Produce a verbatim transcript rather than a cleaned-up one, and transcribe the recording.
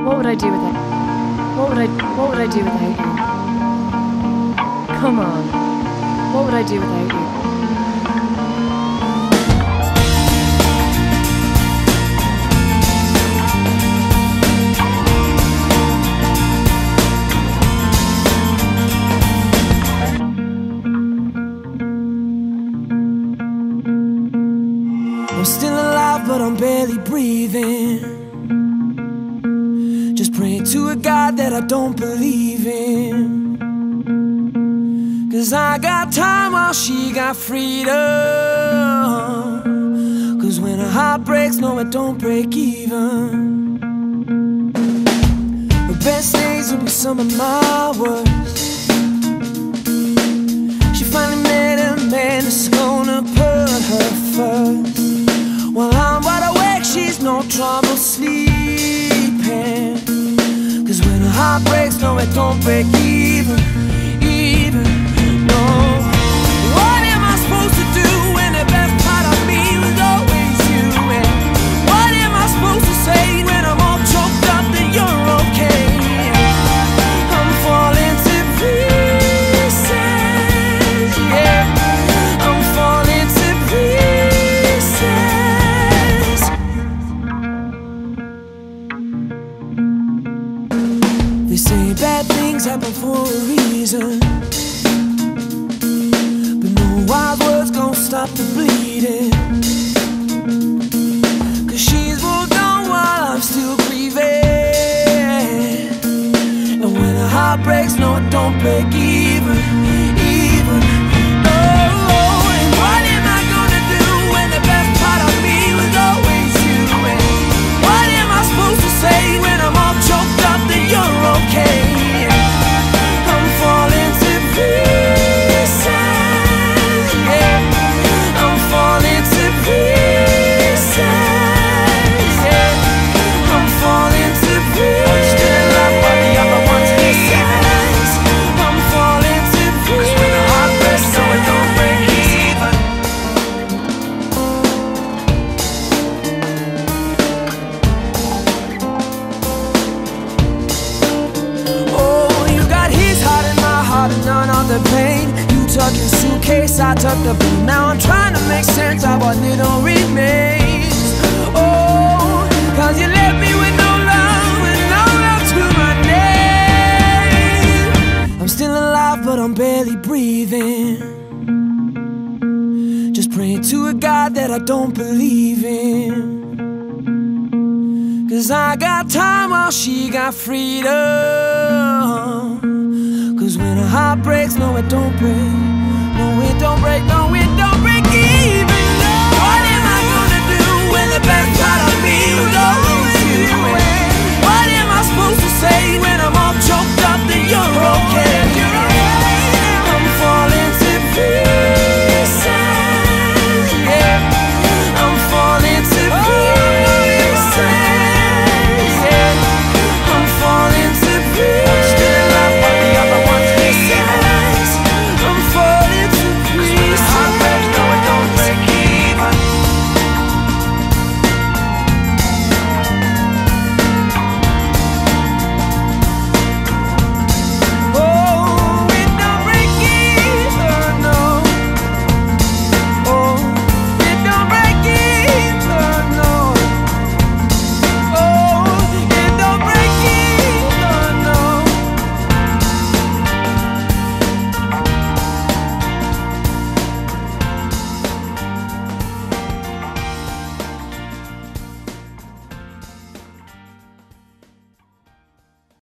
What would I do without? What would I? What would I do without you? Come on. What would I do without you? I'm still alive, but I'm barely breathing. Just praying to a God that I don't believe in. Cause I got time while she got freedom. Cause when a heart breaks, no, it don't break even. The best days will be some of my worst. She finally met a man that's gonna put her first. While I'm wide awake, she's no trouble sleeping. Cause when a heart breaks, no, it don't break even, even, no. What am I supposed to do when the best part of me was always you? And what am I supposed to say when I'm all choked up that you're okay? I'm falling to pieces, yeah. I'm falling to pieces. They say bad things happen for a reason, but no wild words gon' stop the bleeding. Cause she's moved on while I'm still grieving. And when a heart breaks, no, it don't break even, even, no. And what am I gonna do when the best part of me was always you? And what am I supposed to say when I'm all choked up that you're okay? I'm falling to pieces, yeah. I'm falling to pieces, yeah. I'm falling to pieces. Still alive while the other one's missing. I'm falling to pieces. 'Cause when the heart breaks, no, it don't break even. Oh, you got his heart and my heart and none of the pain. You tuck your suitcase, I tuck the blue. Now I'm trying to make sense of what little remains. Oh, cause you left me with no love and no love to my name. I'm still alive, but I'm barely breathing. Just praying to a God that I don't believe in. Cause I got time while she got freedom. Cause when a heart breaks, no, it don't break. No, it don't break, no, it don't break even.